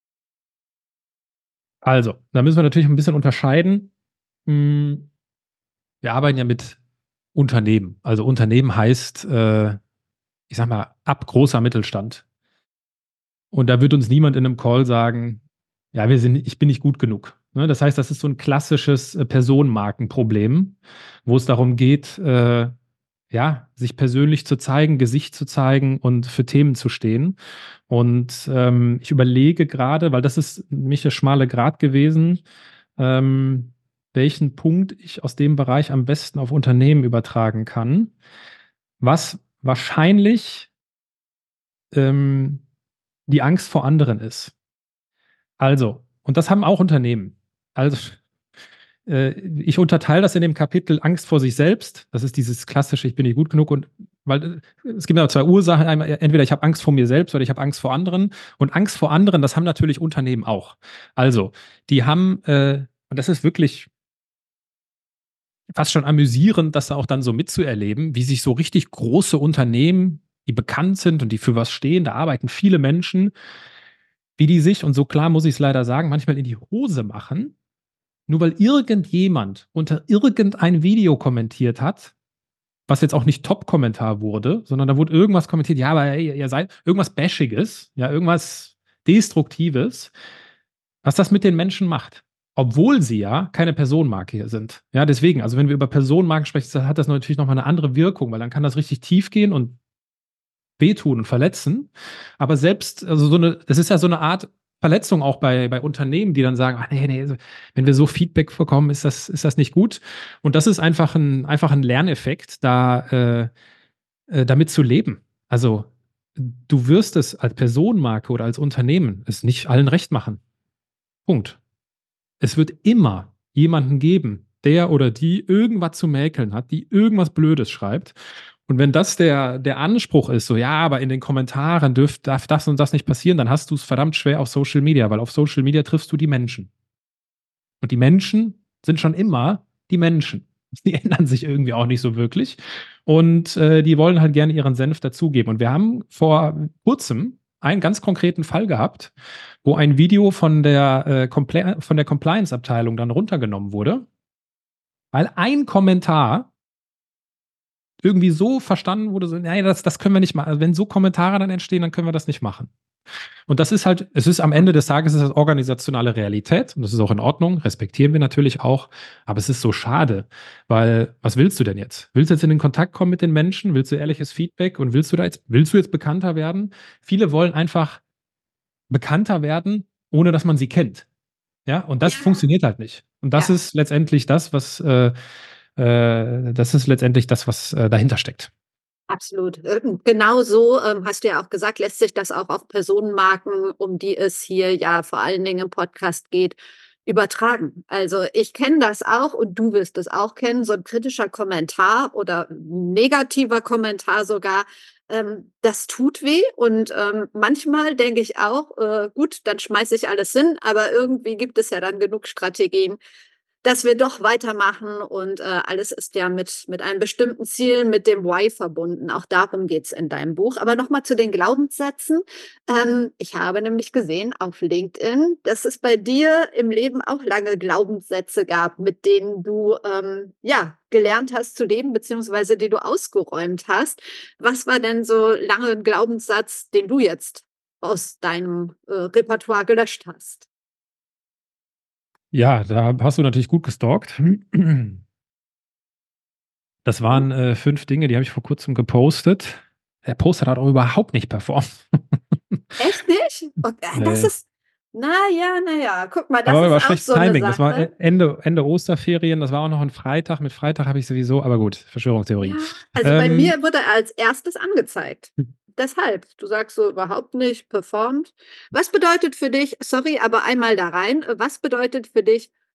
Also, da müssen wir natürlich ein bisschen unterscheiden. Hm, wir arbeiten ja mit Unternehmen. Also, Unternehmen heißt, äh, ich sage mal, ab großer Mittelstand. Und da wird uns niemand in einem Call sagen: „Ja, wir sind ich bin nicht gut genug." Ne, das heißt, das ist so ein klassisches, äh, Personenmarkenproblem, wo es darum geht, äh, ja, sich persönlich zu zeigen, Gesicht zu zeigen und für Themen zu stehen. Und, ähm, ich überlege gerade, weil das ist nämlich der schmale Grat gewesen, ähm, welchen Punkt ich aus dem Bereich am besten auf Unternehmen übertragen kann, was wahrscheinlich, ähm, die Angst vor anderen ist. Also, und das haben auch Unternehmen. Also, äh, ich unterteile das in dem Kapitel Angst vor sich selbst. Das ist dieses klassische, ich bin nicht gut genug, und weil äh, es gibt ja zwei Ursachen. Einmal, äh, entweder ich habe Angst vor mir selbst oder ich habe Angst vor anderen. Und Angst vor anderen, das haben natürlich Unternehmen auch. Also, die haben, äh, und das ist wirklich fast schon amüsierend, das auch dann so mitzuerleben, wie sich so richtig große Unternehmen, die bekannt sind und die für was stehen, da arbeiten viele Menschen, wie die sich, und so klar muss ich es leider sagen, manchmal in die Hose machen, nur weil irgendjemand unter irgendein Video kommentiert hat, was jetzt auch nicht Top-Kommentar wurde, sondern da wurde irgendwas kommentiert, ja, aber ey, ihr seid irgendwas Bashiges, ja, irgendwas Destruktives, was das mit den Menschen macht. Obwohl sie ja keine Personenmarke hier sind. Ja, deswegen, also wenn wir über Personenmarken sprechen, dann hat das natürlich nochmal eine andere Wirkung, weil dann kann das richtig tief gehen und wehtun und verletzen. Aber selbst, also so eine, das ist ja so eine Art Verletzung auch bei, bei Unternehmen, die dann sagen, ach nee, nee, also wenn wir so Feedback bekommen, ist das, ist das nicht gut. Und das ist einfach ein, einfach ein Lerneffekt, da äh, äh, damit zu leben. Also du wirst es als Personenmarke oder als Unternehmen es nicht allen recht machen. Punkt. Es wird immer jemanden geben, der oder die irgendwas zu mäkeln hat, die irgendwas Blödes schreibt. Und wenn das der, der Anspruch ist, so, ja, aber in den Kommentaren dürft, darf das und das nicht passieren, dann hast du es verdammt schwer auf Social Media, weil auf Social Media triffst du die Menschen. Und die Menschen sind schon immer die Menschen. Die ändern sich irgendwie auch nicht so wirklich. Und äh, die wollen halt gerne ihren Senf dazugeben. Und wir haben vor kurzem einen ganz konkreten Fall gehabt, wo ein Video von der, äh, Compla von der Compliance-Abteilung dann runtergenommen wurde, weil ein Kommentar irgendwie so verstanden wurde, so, nein, das, das können wir nicht machen. Also wenn so Kommentare dann entstehen, dann können wir das nicht machen. Und das ist halt, es ist am Ende des Tages ist das organisationale Realität und das ist auch in Ordnung, respektieren wir natürlich auch, aber es ist so schade, weil was willst du denn jetzt? Willst du jetzt in den Kontakt kommen mit den Menschen? Willst du ehrliches Feedback und willst du da jetzt, willst du jetzt bekannter werden? Viele wollen einfach bekannter werden, ohne dass man sie kennt. Ja, und das Ja, funktioniert halt nicht. Und das ja. ist letztendlich das, was äh, äh, das ist letztendlich das, was äh, dahinter steckt. Absolut. Ähm, genau so, ähm, hast du ja auch gesagt, lässt sich das auch auf Personenmarken, um die es hier ja vor allen Dingen im Podcast geht, übertragen. Also ich kenne das auch und du wirst es auch kennen, so ein kritischer Kommentar oder negativer Kommentar sogar, ähm, das tut weh und ähm, manchmal denke ich auch, äh, gut, dann schmeiße ich alles hin, aber irgendwie gibt es ja dann genug Strategien, dass wir doch weitermachen und äh, alles ist ja mit, mit einem bestimmten Ziel, mit dem Why verbunden. Auch darum geht's in deinem Buch. Aber nochmal zu den Glaubenssätzen. Ähm, ich habe nämlich gesehen auf LinkedIn, dass es bei dir im Leben auch lange Glaubenssätze gab, mit denen du ähm, ja gelernt hast zu leben, beziehungsweise die du ausgeräumt hast. Was war denn so lange ein Glaubenssatz, den du jetzt aus deinem äh, Repertoire gelöscht hast? Ja, da hast du natürlich gut gestalkt. Das Mhm. waren äh, fünf Dinge, die habe ich vor Kurzem gepostet. Der Post hat auch überhaupt nicht performt. Echt nicht? Okay, das Ne. ist na ja, na ja. Guck mal, das Aber ist war auch schlechtes so 'ne Timing. Das war Sache. E Ende Ende Osterferien, das war auch noch 'n Freitag. Mit Freitag habe ich sowieso, aber gut, Verschwörungstheorien. Ja, also bei Ähm, mir wurde er als erstes angezeigt. Deshalb. Du sagst so überhaupt nicht performt. Was bedeutet für dich sorry, aber einmal da rein. Was bedeutet für dich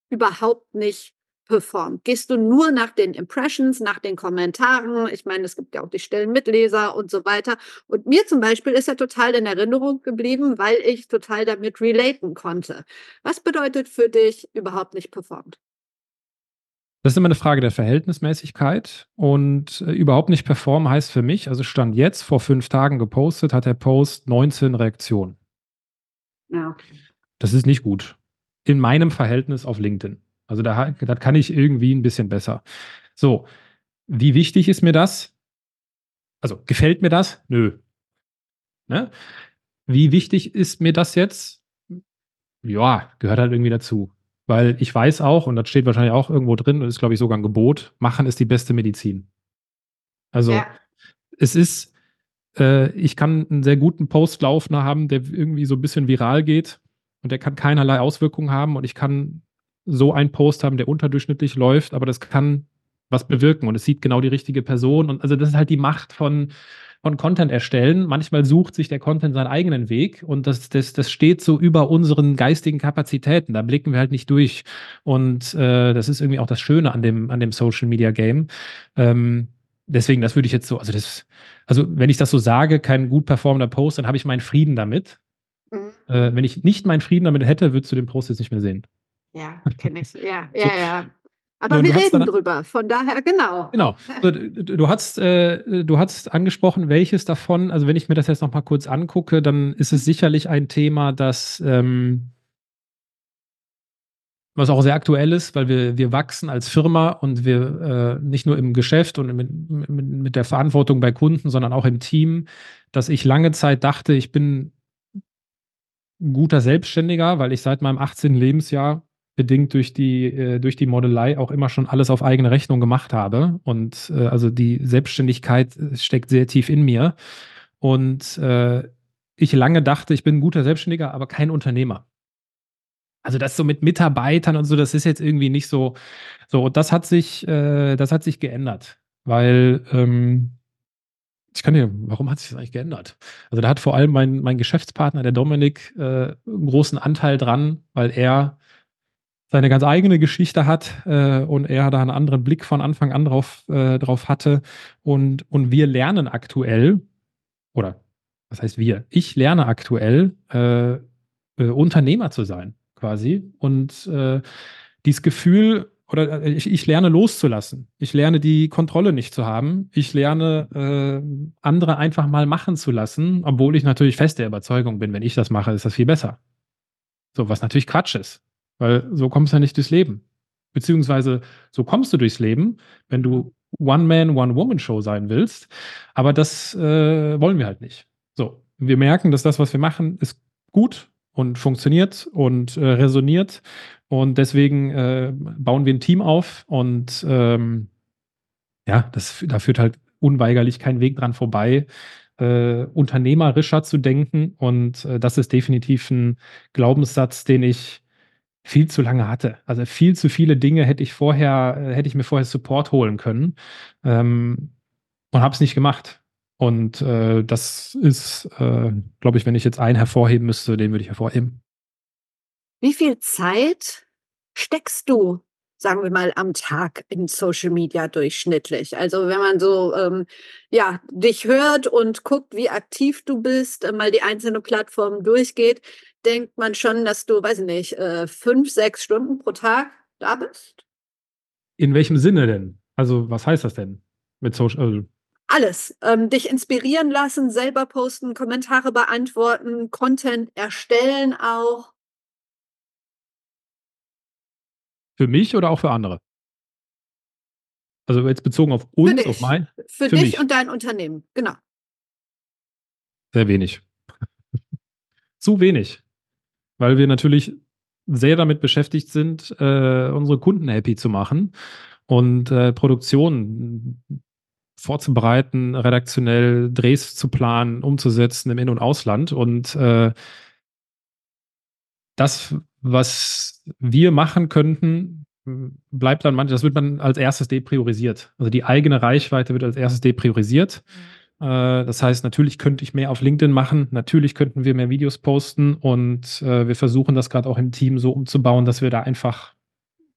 überhaupt nicht performt? Gehst du nur nach den Impressions, nach den Kommentaren? Ich meine, es gibt ja auch die stillen Mitleser und so weiter. Und mir zum Beispiel ist er total in Erinnerung geblieben, weil ich total damit relaten konnte. Was bedeutet für dich überhaupt nicht performt? Das ist immer eine Frage der Verhältnismäßigkeit und, äh, überhaupt nicht performen heißt für mich, also Stand jetzt, vor fünf Tagen gepostet, hat der Post neunzehn Reaktionen. Ja, okay. Das ist nicht gut. In meinem Verhältnis auf LinkedIn. Also da ha da kann ich irgendwie ein bisschen besser. So, wie wichtig ist mir das? Also, gefällt mir das? Nö, ne? Wie wichtig ist mir das jetzt? Ja, gehört halt irgendwie dazu. Weil ich weiß auch, und das steht wahrscheinlich auch irgendwo drin und ist, glaube ich, sogar ein Gebot: Machen ist die beste Medizin. Also, Ja. es ist äh, ich kann einen sehr guten Post laufen haben, der irgendwie so ein bisschen viral geht und der kann keinerlei Auswirkungen haben und ich kann so einen Post haben, der unterdurchschnittlich läuft, aber das kann was bewirken und es sieht genau die richtige Person und also, das ist halt die Macht von von Content erstellen. Manchmal sucht sich der Content seinen eigenen Weg und das das das steht so über unseren geistigen Kapazitäten. Da blicken wir halt nicht durch und, äh, das ist irgendwie auch das Schöne an dem an dem Social Media Game. Ähm, deswegen, das würde ich jetzt so also, das also, wenn ich das so sage, kein gut performender Post, dann habe ich meinen Frieden damit. Mhm. Äh, wenn ich nicht meinen Frieden damit hätte, würdest du den Post jetzt nicht mehr sehen. Ja, kenne ich. Ja, So, ja, ja. so Aber und wir du hast reden dann drüber, von daher genau. genau. So, d du hast äh, du hast angesprochen, welches davon also, wenn ich mir das jetzt noch mal kurz angucke, dann ist es sicherlich ein Thema, das, ähm was auch sehr aktuell ist, weil wir wir wachsen als Firma und wir, äh, nicht nur im Geschäft und mit mit mit der Verantwortung bei Kunden, sondern auch im Team, dass ich lange Zeit dachte, ich bin 'n guter Selbstständiger, weil ich seit meinem achtzehnten Lebensjahr bedingt durch die äh, durch die Modelei auch immer schon alles auf eigene Rechnung gemacht habe. Und, äh, also die Selbstständigkeit, äh, steckt sehr tief in mir. Und, äh, ich lange dachte, ich bin 'n guter Selbstständiger, aber kein Unternehmer. Also das so mit Mitarbeitern und so, das ist jetzt irgendwie nicht so so, und das hat sich äh, das hat sich geändert, weil, ähm ich kann dir warum hat sich das eigentlich geändert? Also, da hat vor allem mein mein Geschäftspartner, der Dominik, äh, 'n großen Anteil dran, weil er seine ganz eigene Geschichte hat, äh, und er da 'n anderen Blick von Anfang an drauf äh, drauf hatte. Und und wir lernen aktuell oder was heißt wir? Ich lerne aktuell, äh, äh, Unternehmer zu sein quasi und, äh, dieses Gefühl oder, äh, ich ich lerne loszulassen. Ich lerne die Kontrolle nicht zu haben. Ich lerne, ähm, andere einfach mal machen zu lassen, obwohl ich natürlich fest der Überzeugung bin, wenn ich das mache, ist das viel besser. So, was natürlich Quatsch ist, weil so kommst du ja nicht durchs Leben. Beziehungsweise so kommst du durchs Leben, wenn du One-Man, One-Woman-Show sein willst, aber das, äh, wollen wir halt nicht. So, wir merken, dass das, was wir machen, ist gut und funktioniert und, äh, resoniert und deswegen, äh, bauen wir 'n Team auf und, ähm, ja, das fü da führt halt unweigerlich kein Weg dran vorbei, äh, unternehmerischer zu denken und, äh, das ist definitiv 'n Glaubenssatz, den ich viel zu lange hatte. Also, viel zu viele Dinge hätte ich vorher äh, hätte ich mir vorher Support holen können, ähm, und habe es nicht gemacht. Und, äh, das ist, äh, glaube ich, wenn ich jetzt einen hervorheben müsste, den würde ich hervorheben. Wie viel Zeit steckst du, sagen wir mal, am Tag in Social Media durchschnittlich? Also, wenn man so, ähm, ja, dich hört und guckt, wie aktiv du bist, äh, mal die einzelnen Plattformen durchgeht, denkt man schon, dass du, weiß ich nicht, äh, fünf, sechs Stunden pro Tag da bist? In welchem Sinne denn? Also, was heißt das denn mit Social also Alles. Ähm, dich inspirieren lassen, selber posten, Kommentare beantworten, Content erstellen auch. für mich oder auch für andere? Also, jetzt bezogen auf Für uns, auf dich. mein Für für dich mich und dein Unternehmen, genau. sehr wenig. Zu wenig, weil wir natürlich sehr damit beschäftigt sind, äh, unsere Kunden happy zu machen und, äh, Produktion vorzubereiten, redaktionell Drehs zu planen, umzusetzen im In und Ausland. Und, äh, das, was wir machen könnten, hm, bleibt dann manchmal das wird dann als erstes depriorisiert. Also, die eigene Reichweite wird als erstes depriorisiert. Äh, das heißt, natürlich könnte ich mehr auf LinkedIn machen, natürlich könnten wir mehr Videos posten und, äh, wir versuchen das grad auch im Team so umzubauen, dass wir da einfach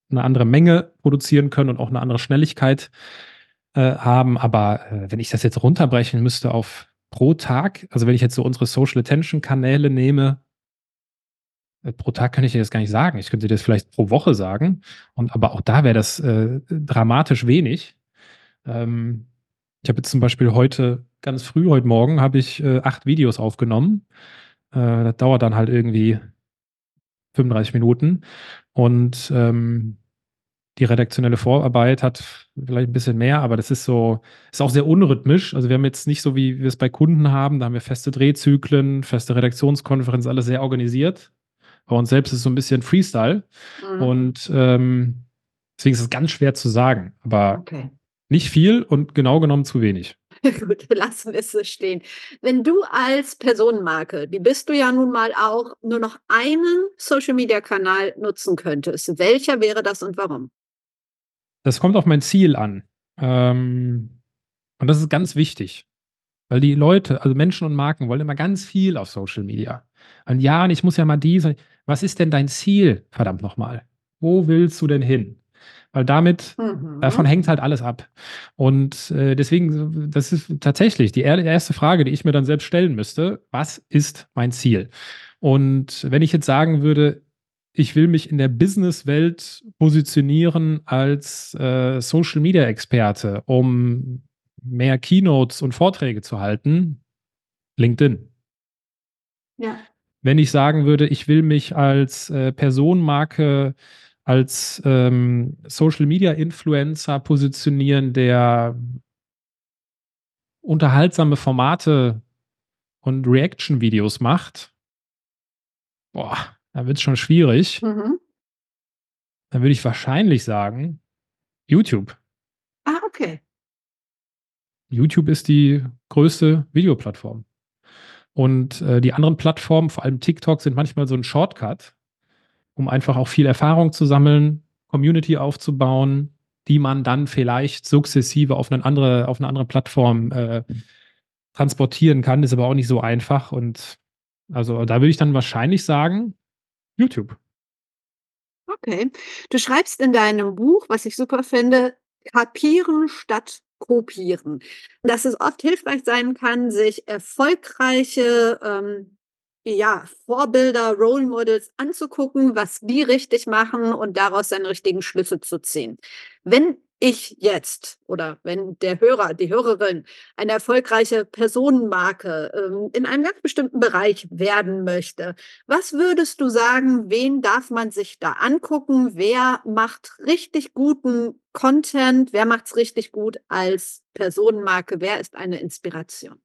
eine andere Menge produzieren können und auch eine andere Schnelligkeit äh, haben. Aber äh, wenn ich das jetzt runterbrechen müsste auf pro Tag, also wenn ich jetzt so unsere Social Attention Kanäle nehme, äh, pro Tag kann ich dir das gar nicht sagen. Ich könnte dir das vielleicht pro Woche sagen. Und aber auch da wäre das äh, dramatisch wenig. Ähm, ich habe jetzt zum Beispiel heute, ganz früh, heute Morgen, habe ich äh, acht Videos aufgenommen. Äh, das dauert dann halt irgendwie fünfunddreißig Minuten. Und ähm, die redaktionelle Vorarbeit hat vielleicht ein bisschen mehr, aber das ist so, ist auch sehr unrhythmisch. Also wir haben jetzt nicht so, wie wir es bei Kunden haben, da haben wir feste Drehzyklen, feste Redaktionskonferenz, alles sehr organisiert. Bei uns selbst ist es so ein bisschen Freestyle. Mhm. Und ähm, deswegen ist es ganz schwer zu sagen. Aber Okay. nicht viel und genau genommen zu wenig. Gut, lassen wir es so stehen. Wenn du als Personenmarke, die bist du ja nun mal auch, nur noch einen Social-Media-Kanal nutzen könntest, welcher wäre das und warum? Das kommt auf mein Ziel an. Ähm, und das ist ganz wichtig. Weil die Leute, also Menschen und Marken, wollen immer ganz viel auf Social Media. Und ja, und ich muss ja mal dies. Was ist denn dein Ziel? Verdammt nochmal. Wo willst du denn hin? Weil damit, Mhm. davon hängt halt alles ab. Und äh, deswegen, das ist tatsächlich die er- erste Frage, die ich mir dann selbst stellen müsste. Was ist mein Ziel? Und wenn ich jetzt sagen würde, ich will mich in der Businesswelt positionieren als äh, Social-Media-Experte, um mehr Keynotes und Vorträge zu halten, LinkedIn. Ja. Wenn ich sagen würde, ich will mich als äh, Personenmarke, als ähm, Social-Media-Influencer positionieren, der unterhaltsame Formate und Reaction-Videos macht, boah, dann wird es schon schwierig. Mhm. Dann würde ich wahrscheinlich sagen, YouTube. Ah, okay. YouTube ist die größte Videoplattform. Und äh, die anderen Plattformen, vor allem TikTok, sind manchmal so ein Shortcut, um einfach auch viel Erfahrung zu sammeln, Community aufzubauen, die man dann vielleicht sukzessive auf eine andere, auf eine andere Plattform äh, transportieren kann. Ist aber auch nicht so einfach. Und also da würde ich dann wahrscheinlich sagen, YouTube. Okay. Du schreibst in deinem Buch, was ich super finde, kapieren statt kopieren. Dass es oft hilfreich sein kann, sich erfolgreiche ähm, ja, Vorbilder, Role Models anzugucken, was die richtig machen und daraus seine richtigen Schlüsse zu ziehen. Wenn ich jetzt oder wenn der Hörer, die Hörerin eine erfolgreiche Personenmarke ähm, in einem ganz bestimmten Bereich werden möchte, was würdest du sagen, wen darf man sich da angucken? Wer macht richtig guten Content? Wer macht es richtig gut als Personenmarke? Wer ist eine Inspiration?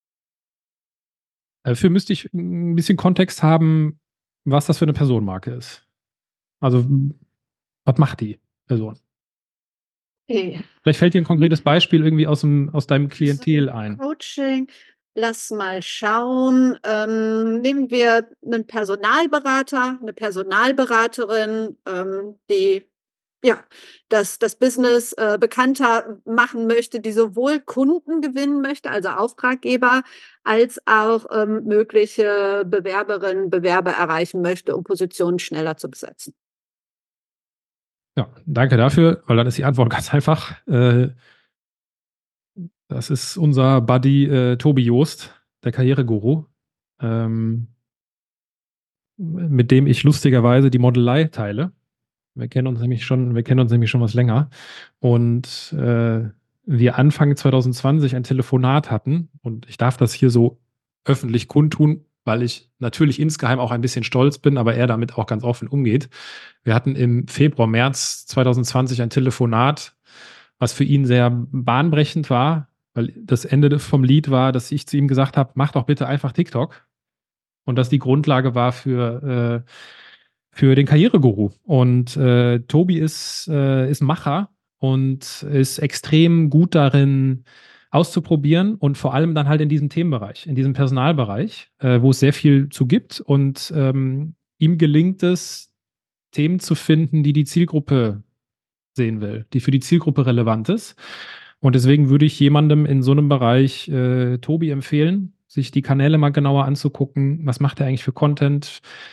Dafür müsste ich ein bisschen Kontext haben, was das für eine Personenmarke ist. Also, was macht die Person? Okay. Vielleicht fällt dir ein konkretes Beispiel irgendwie aus, dem, aus deinem Klientel ein. Coaching. Lass mal schauen. Ähm, nehmen wir einen Personalberater, eine Personalberaterin, ähm, die ja, das, das Business äh, bekannter machen möchte, die sowohl Kunden gewinnen möchte, also Auftraggeber, als auch ähm, mögliche Bewerberinnen, Bewerber erreichen möchte, um Positionen schneller zu besetzen. Ja, danke dafür, weil dann ist die Antwort ganz einfach. Äh, das ist unser Buddy äh, Tobi Joost, der Karriereguru, ähm, mit dem ich lustigerweise die Modelei teile. Wir kennen uns nämlich schon, wir kennen uns nämlich schon was länger. Und äh, wir Anfang zwanzig zwanzig ein Telefonat hatten, und ich darf das hier so öffentlich kundtun, weil ich natürlich insgeheim auch ein bisschen stolz bin, aber er damit auch ganz offen umgeht. Wir hatten im Februar, März zwanzig zwanzig ein Telefonat, was für ihn sehr bahnbrechend war, weil das Ende vom Lied war, dass ich zu ihm gesagt habe, mach doch bitte einfach TikTok. Und das die Grundlage war für, äh, für den Karriereguru. Und äh, Tobi ist, äh, ist Macher und ist extrem gut darin, auszuprobieren und vor allem dann halt in diesem Themenbereich, in diesem Personalbereich, äh, wo es sehr viel zu gibt. Und ähm, ihm gelingt es, Themen zu finden, die die Zielgruppe sehen will, die für die Zielgruppe relevant ist. Und deswegen würde ich jemandem in so einem Bereich äh, Tobi empfehlen, sich die Kanäle mal genauer anzugucken. Was macht er eigentlich für Content?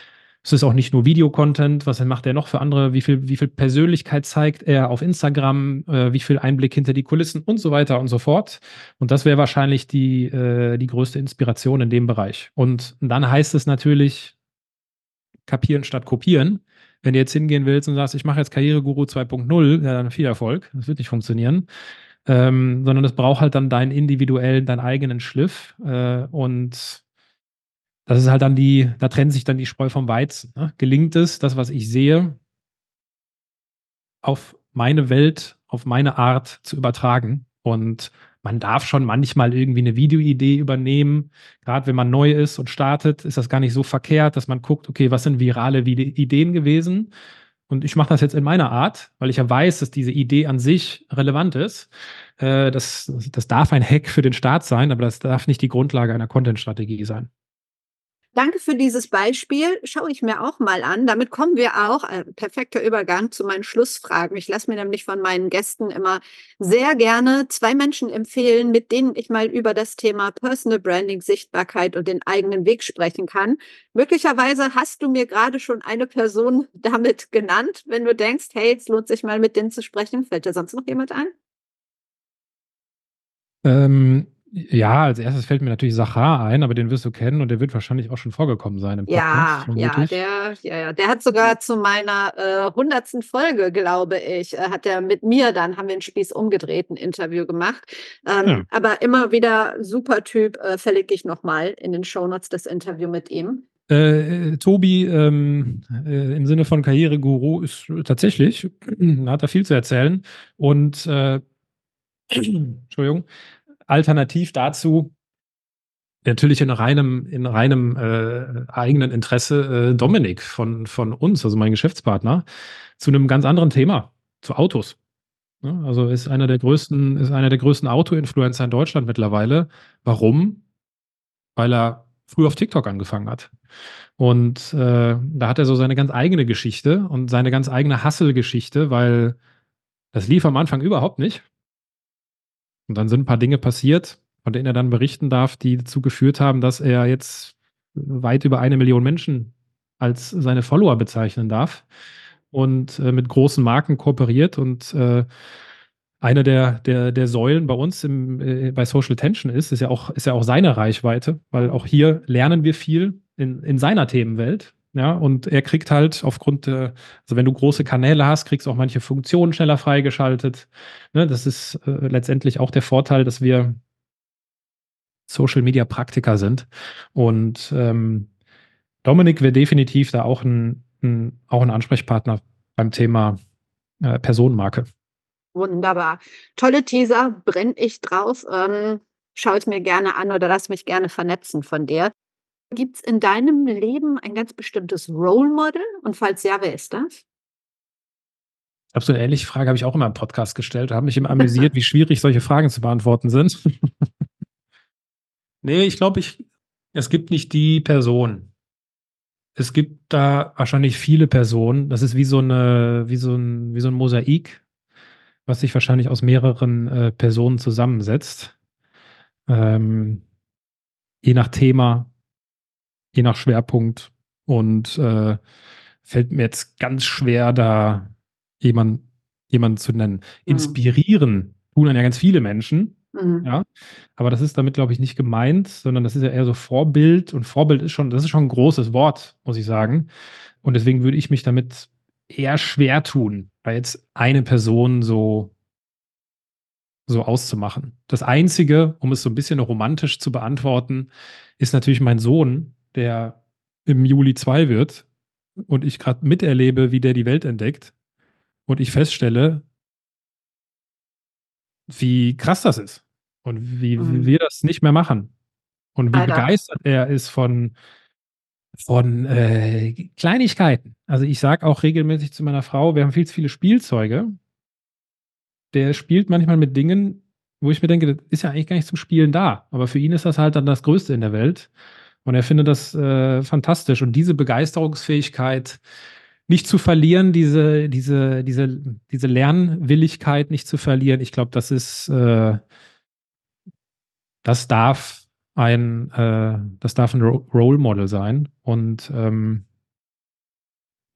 Es ist auch nicht nur Videocontent, was macht er noch für andere, wie viel, wie viel Persönlichkeit zeigt er auf Instagram, äh, wie viel Einblick hinter die Kulissen und so weiter und so fort. Und das wäre wahrscheinlich die, äh, die größte Inspiration in dem Bereich. Und dann heißt es natürlich, kapieren statt kopieren. Wenn du jetzt hingehen willst und sagst, ich mache jetzt Karriereguru zwei Punkt null, ja, dann viel Erfolg. Das wird nicht funktionieren. Ähm, sondern es braucht halt dann deinen individuellen, deinen eigenen Schliff. Äh, und das ist halt dann die, da trennt sich dann die Spreu vom Weizen. Ne? Gelingt es, das, was ich sehe, auf meine Welt, auf meine Art zu übertragen? Und man darf schon manchmal irgendwie eine Videoidee übernehmen. Gerade wenn man neu ist und startet, ist das gar nicht so verkehrt, dass man guckt, okay, was sind virale Vide- Ideen gewesen? Und ich mache das jetzt in meiner Art, weil ich ja weiß, dass diese Idee an sich relevant ist. Äh, das, das darf ein Hack für den Start sein, aber das darf nicht die Grundlage einer Content-Strategie sein. Danke für dieses Beispiel. Schaue ich mir auch mal an. Damit kommen wir auch, äh, perfekter Übergang zu meinen Schlussfragen. Ich lasse mir nämlich von meinen Gästen immer sehr gerne zwei Menschen empfehlen, mit denen ich mal über das Thema Personal Branding, Sichtbarkeit und den eigenen Weg sprechen kann. Möglicherweise hast du mir gerade schon eine Person damit genannt, wenn du denkst, hey, es lohnt sich mal mit denen zu sprechen. Fällt dir sonst noch jemand ein? Ähm, ja, als erstes fällt mir natürlich Sachar ein, aber den wirst du kennen und der wird wahrscheinlich auch schon vorgekommen sein im Podcast, Ja, ja, vermutlich. der, ja, ja, der hat sogar zu meiner äh, hundertsten Folge, glaube ich, äh, hat er mit mir dann, haben wir einen Spieß umgedreht, ein Interview gemacht. Ähm, Ja. aber immer wieder super Typ, äh, verlinke ich nochmal in den Shownotes das Interview mit ihm. Äh, Tobi, ähm, äh, im Sinne von Karriereguru, ist tatsächlich, hat er viel zu erzählen. Und äh, Entschuldigung, alternativ dazu natürlich in reinem, in reinem äh, eigenen Interesse äh, Dominik von, von uns, also mein Geschäftspartner, zu einem ganz anderen Thema, zu Autos. Ja, also ist einer der größten, ist einer der größten Auto-Influencer in Deutschland mittlerweile. Warum? Weil er früh auf TikTok angefangen hat. Und äh, da hat er so seine ganz eigene Geschichte und seine ganz eigene Hustle-Geschichte, weil das lief am Anfang überhaupt nicht. Und dann sind ein paar Dinge passiert, von denen er dann berichten darf, die dazu geführt haben, dass er jetzt weit über eine Million Menschen als seine Follower bezeichnen darf und äh, mit großen Marken kooperiert. Und äh, eine der, der, der Säulen bei uns im, äh, bei Social Tension ist, ist ja auch, ist ja auch seine Reichweite, weil auch hier lernen wir viel in, in seiner Themenwelt. Ja, und er kriegt halt aufgrund, der, also wenn du große Kanäle hast, kriegst du auch manche Funktionen schneller freigeschaltet. Ne, das ist äh, letztendlich auch der Vorteil, dass wir Social Media Praktiker sind. Und ähm, Dominik wäre definitiv da auch ein, ein, auch ein Ansprechpartner beim Thema äh, Personenmarke. Wunderbar. Tolle Teaser, brenne ich drauf. Ähm, schaue ich mir gerne an oder lass mich gerne vernetzen von dir. Gibt es in deinem Leben ein ganz bestimmtes Role Model? Und falls ja, wer ist das? Ich habe so eine ähnliche Frage, habe ich auch immer im Podcast gestellt. Habe mich immer amüsiert, wie schwierig solche Fragen zu beantworten sind. Nee, ich glaube, ich, es gibt nicht die Person. Es gibt da wahrscheinlich viele Personen. Das ist wie so eine, wie so ein, wie so ein Mosaik, was sich wahrscheinlich aus mehreren äh, Personen zusammensetzt. Ähm, je nach Thema, je nach Schwerpunkt. Und äh, fällt mir jetzt ganz schwer, da jemand, jemanden zu nennen. Inspirieren tun dann ja ganz viele Menschen. Mhm. Ja, aber das ist damit, glaube ich, nicht gemeint, sondern das ist ja eher so Vorbild und Vorbild ist schon, das ist schon ein großes Wort, muss ich sagen. Und deswegen würde ich mich damit eher schwer tun, da jetzt eine Person so, so auszumachen. Das Einzige, um es so ein bisschen romantisch zu beantworten, ist natürlich mein Sohn, der im Juli zwei wird und ich gerade miterlebe, wie der die Welt entdeckt und ich feststelle, wie krass das ist und wie, Mhm. wie wir das nicht mehr machen. Und wie Alter. begeistert er ist von, von äh, Kleinigkeiten. Also ich sage auch regelmäßig zu meiner Frau, wir haben viel zu viele Spielzeuge. Der spielt manchmal mit Dingen, wo ich mir denke, das ist ja eigentlich gar nicht zum Spielen da. Aber für ihn ist das halt dann das Größte in der Welt. Und er findet das äh, fantastisch. Und diese Begeisterungsfähigkeit nicht zu verlieren, diese, diese, diese, diese Lernwilligkeit nicht zu verlieren, ich glaube, das ist, äh, das darf ein, äh, das darf ein Ro Role Model sein. Und ähm,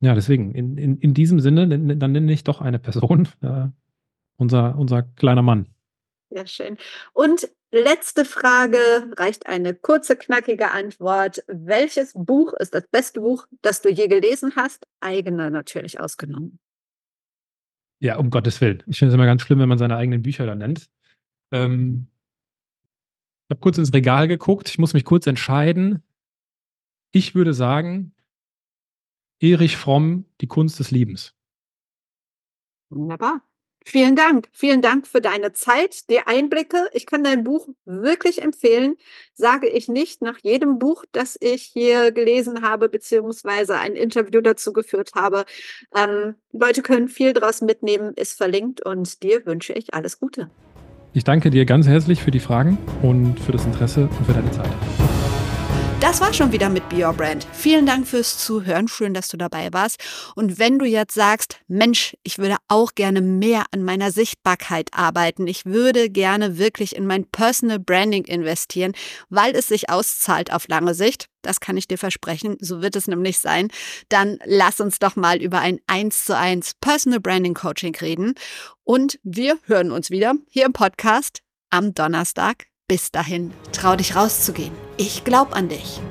Ja, deswegen, in, in, in diesem Sinne, dann nenne ich doch eine Person, äh, unser, unser kleiner Mann. Ja, schön. Und letzte Frage, reicht eine kurze, knackige Antwort. Welches Buch ist das beste Buch, das du je gelesen hast? Eigene natürlich ausgenommen. Ja, um Gottes Willen. Ich finde es immer ganz schlimm, wenn man seine eigenen Bücher dann nennt. Ähm, ich habe kurz ins Regal geguckt, ich muss mich kurz entscheiden. Ich würde sagen, Erich Fromm, Die Kunst des Liebens. Wunderbar. Vielen Dank. Vielen Dank für deine Zeit, die Einblicke. Ich kann dein Buch wirklich empfehlen, sage ich nicht nach jedem Buch, das ich hier gelesen habe, beziehungsweise ein Interview dazu geführt habe. Ähm, Leute können viel draus mitnehmen, ist verlinkt und dir wünsche ich alles Gute. Ich danke dir ganz herzlich für die Fragen und für das Interesse und für deine Zeit. Das war schon wieder mit Be Your Brand. Vielen Dank fürs Zuhören. Schön, dass du dabei warst. Und wenn du jetzt sagst, Mensch, ich würde auch gerne mehr an meiner Sichtbarkeit arbeiten. Ich würde gerne wirklich in mein Personal Branding investieren, weil es sich auszahlt auf lange Sicht. Das kann ich dir versprechen. So wird es nämlich sein. Dann lass uns doch mal über ein eins zu eins Personal Branding Coaching reden. Und wir hören uns wieder hier im Podcast am Donnerstag. Bis dahin, trau dich rauszugehen. Ich glaub an dich.